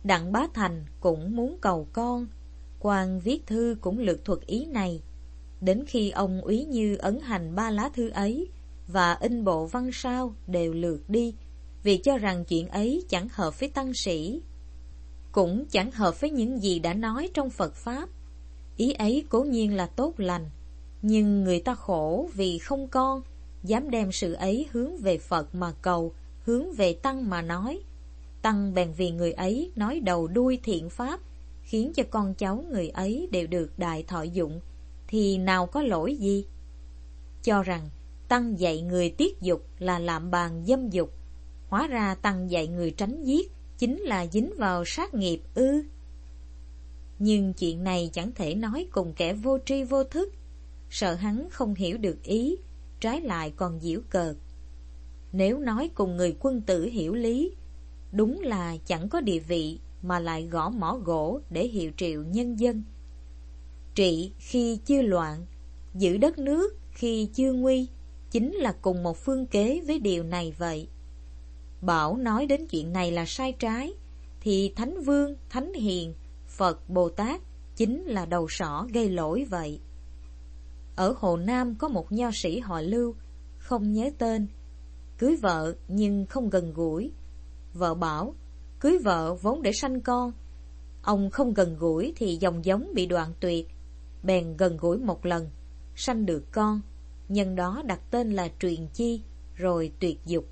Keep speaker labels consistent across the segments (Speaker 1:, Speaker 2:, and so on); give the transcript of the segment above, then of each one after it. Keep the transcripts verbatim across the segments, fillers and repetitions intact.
Speaker 1: Đặng Bá Thành cũng muốn cầu con, quan viết thư cũng lược thuật ý này. Đến khi ông Úy Như ấn hành ba lá thư ấy và in bộ văn sao đều lược đi, vì cho rằng chuyện ấy chẳng hợp với tăng sĩ, cũng chẳng hợp với những gì đã nói trong Phật Pháp. Ý ấy cố nhiên là tốt lành, nhưng người ta khổ vì không con, dám đem sự ấy hướng về Phật mà cầu, hướng về Tăng mà nói. Tăng bèn vì người ấy nói đầu đuôi thiện Pháp, khiến cho con cháu người ấy đều được đại thọ dụng, thì nào có lỗi gì? Cho rằng Tăng dạy người tiết dục là lạm bàn dâm dục, hóa ra Tăng dạy người tránh giết chính là dính vào sát nghiệp ư? Nhưng chuyện này chẳng thể nói cùng kẻ vô tri vô thức, sợ hắn không hiểu được ý, trái lại còn giễu cợt. Nếu nói cùng người quân tử hiểu lý, đúng là chẳng có địa vị mà lại gõ mỏ gỗ để hiệu triệu nhân dân. Trị khi chưa loạn, giữ đất nước khi chưa nguy, chính là cùng một phương kế với điều này vậy. Bảo nói đến chuyện này là sai trái, thì Thánh Vương, Thánh Hiền, Phật, Bồ Tát chính là đầu sỏ gây lỗi vậy. Ở Hồ Nam có một nho sĩ họ Lưu, không nhớ tên, cưới vợ nhưng không gần gũi. Vợ bảo, cưới vợ vốn để sanh con, ông không gần gũi thì dòng giống bị đoạn tuyệt, bèn gần gũi một lần, sanh được con, nhân đó đặt tên là Truyền Chi, rồi tuyệt dục.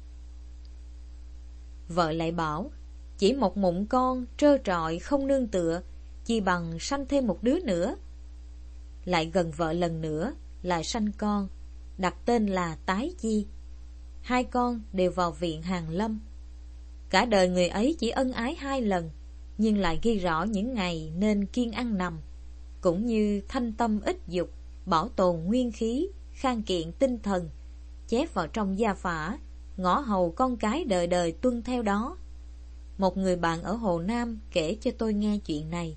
Speaker 1: Vợ lại bảo, chỉ một mụn con trơ trọi không nương tựa, chi bằng sanh thêm một đứa nữa. Lại gần vợ lần nữa, lại sanh con, đặt tên là Tái Chi. Hai con đều vào viện Hàn Lâm. Cả đời người ấy chỉ ân ái hai lần, nhưng lại ghi rõ những ngày nên kiêng ăn nằm, cũng như thanh tâm ít dục, bảo tồn nguyên khí, khang kiện tinh thần, chép vào trong gia phả, ngõ hầu con cái đời đời tuân theo đó. Một người bạn ở Hồ Nam kể cho tôi nghe chuyện này.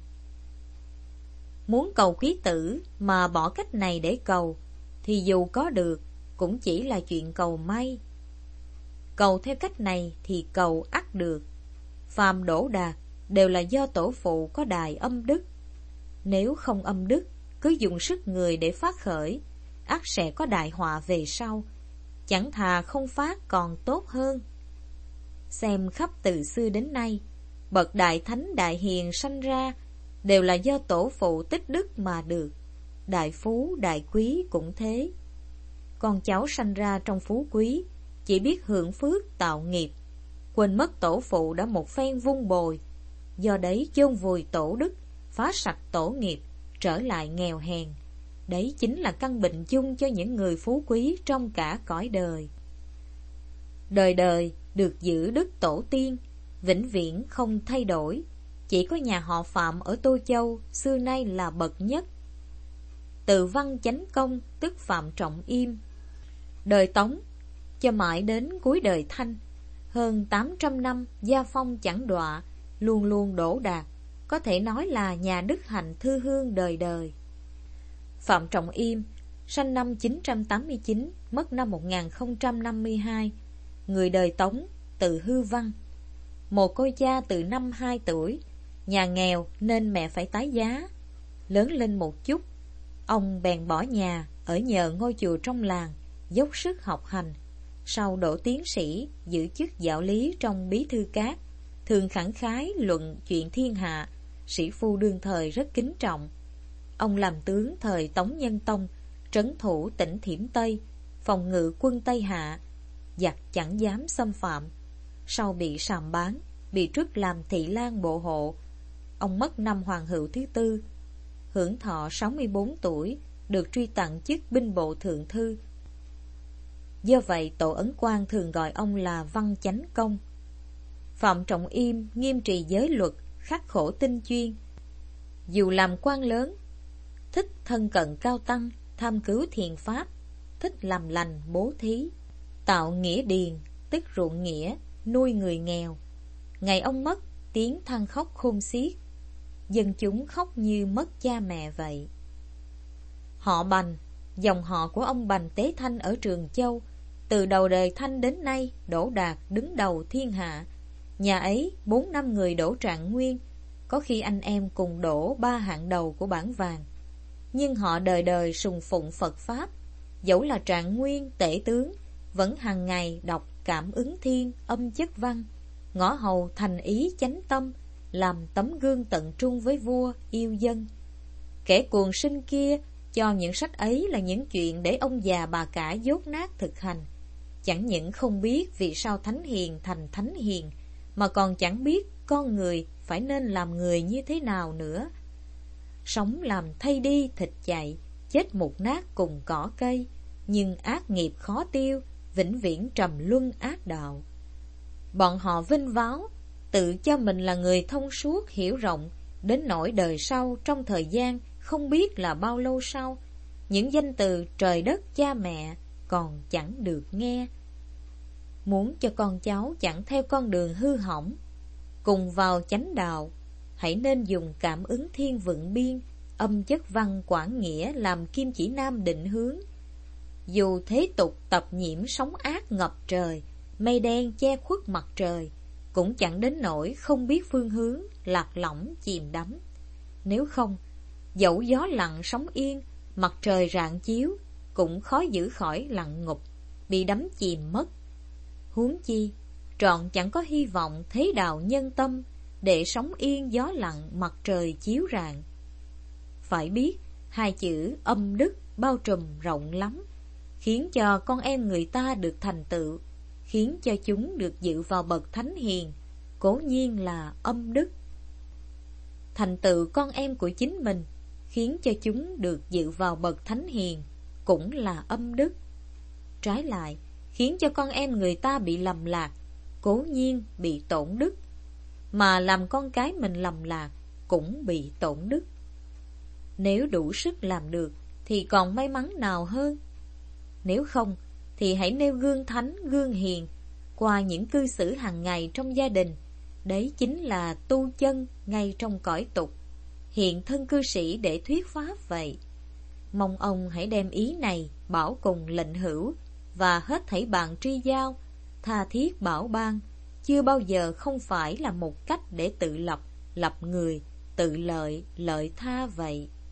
Speaker 1: Muốn cầu quý tử mà bỏ cách này để cầu, thì dù có được, cũng chỉ là chuyện cầu may. Cầu theo cách này thì cầu ắt được. Phàm đổ đạt đều là do tổ phụ có đài âm đức. Nếu không âm đức, cứ dùng sức người để phát khởi, ắt sẽ có đại họa về sau. Chẳng thà không phát còn tốt hơn. Xem khắp từ xưa đến nay, bậc đại thánh đại hiền sanh ra đều là do tổ phụ tích đức mà được. Đại phú đại quý cũng thế. Con cháu sanh ra trong phú quý, chỉ biết hưởng phước tạo nghiệp, quên mất tổ phụ đã một phen vun bồi, do đấy chôn vùi tổ đức, phá sạch tổ nghiệp, trở lại nghèo hèn. Đấy chính là căn bệnh chung cho những người phú quý trong cả cõi đời. Đời đời được giữ đức tổ tiên, vĩnh viễn không thay đổi. Chỉ có nhà họ Phạm ở Tô Châu xưa nay là bậc nhất. Từ Văn Chánh Công tức Phạm Trọng Im, đời Tống cho mãi đến cuối đời Thanh, hơn tám trăm năm gia phong chẳng đọa, luôn luôn đỗ đạt, có thể nói là nhà đức hạnh thư hương đời đời. Phạm Trọng Im sanh năm chín trăm tám mươi chín, mất năm một nghìn không trăm năm mươi hai, người đời Tống, từ Hư Văn. Mồ côi cha từ năm hai tuổi, nhà nghèo nên mẹ phải tái giá. Lớn lên một chút, ông bèn bỏ nhà ở nhờ ngôi chùa trong làng, dốc sức học hành. Sau đỗ tiến sĩ, giữ chức giáo lý trong Bí Thư Các, thường khẳng khái luận chuyện thiên hạ, sĩ phu đương thời rất kính trọng. Ông làm tướng thời Tống Nhân Tông, trấn thủ tỉnh Thiểm Tây, phòng ngự quân Tây Hạ, giặc chẳng dám xâm phạm. Sau bị sàm bán, bị truất làm thị lang bộ hộ. Ông mất năm Hoàng Hữu thứ tư, hưởng thọ sáu mươi bốn tuổi, được truy tặng chức binh bộ thượng thư. Do vậy Tổ Ấn Quang thường gọi ông là Văn Chánh Công. Phạm Trọng Im nghiêm trì giới luật, khắc khổ tinh chuyên. Dù làm quan lớn, thích thân cận cao tăng, tham cứu thiền pháp, thích làm lành bố thí, tạo nghĩa điền, tức ruộng nghĩa, nuôi người nghèo. Ngày ông mất, tiếng than khóc khôn xiết, dân chúng khóc như mất cha mẹ vậy. Họ Bành, dòng họ của ông Bành Tế Thanh ở Trường Châu, từ đầu đời Thanh đến nay đỗ đạt đứng đầu thiên hạ, Nhà ấy bốn năm người đổ trạng nguyên, có khi anh em cùng đổ ba hạng đầu của bảng vàng. Nhưng họ đời đời sùng phụng Phật Pháp, dẫu là trạng nguyên, tể tướng, vẫn hàng ngày đọc Cảm Ứng Thiên, Âm Chất Văn, ngõ hầu thành ý chánh tâm, làm tấm gương tận trung với vua, yêu dân. Kẻ cuồng sinh kia cho những sách ấy là những chuyện để ông già bà cả dốt nát thực hành. Chẳng những không biết vì sao thánh hiền thành thánh hiền, mà còn chẳng biết con người phải nên làm người như thế nào nữa. Sống làm thay đi thịt chạy, chết mục nát cùng cỏ cây, nhưng ác nghiệp khó tiêu, vĩnh viễn trầm luân ác đạo. Bọn họ vinh váo, tự cho mình là người thông suốt hiểu rộng, đến nỗi đời sau trong thời gian không biết là bao lâu sau, những danh từ trời đất cha mẹ còn chẳng được nghe. Muốn cho con cháu chẳng theo con đường hư hỏng, cùng vào chánh đạo, hãy nên dùng Cảm Ứng Thiên vựng biên, Âm Chất Văn quảng nghĩa làm kim chỉ nam định hướng. Dù thế tục tập nhiễm sóng ác ngập trời, mây đen che khuất mặt trời, cũng chẳng đến nỗi không biết phương hướng, lạc lõng chìm đắm. Nếu không, dẫu gió lặng sóng yên, mặt trời rạng chiếu, cũng khó giữ khỏi lặng ngục, bị đắm chìm mất. Huống chi, trọn chẳng có hy vọng thế đạo nhân tâm, để sóng yên gió lặng mặt trời chiếu rạng. Phải biết, hai chữ âm đức bao trùm rộng lắm, khiến cho con em người ta được thành tựu, khiến cho chúng được dự vào bậc thánh hiền, cố nhiên là âm đức. Thành tựu con em của chính mình, khiến cho chúng được dự vào bậc thánh hiền, cũng là âm đức. Trái lại, khiến cho con em người ta bị lầm lạc, cố nhiên bị tổn đức. Mà làm con cái mình lầm lạc, cũng bị tổn đức. Nếu đủ sức làm được, thì còn may mắn nào hơn. Nếu không, thì hãy nêu gương thánh, gương hiền, qua những cư xử hàng ngày trong gia đình. Đấy chính là tu chân ngay trong cõi tục, hiện thân cư sĩ để thuyết pháp vậy. Mong ông hãy đem ý này bảo cùng lệnh hữu, và hết thảy bạn tri giao, tha thiết bảo ban, chưa bao giờ không phải là một cách để tự lập, lập người, tự lợi, lợi tha vậy.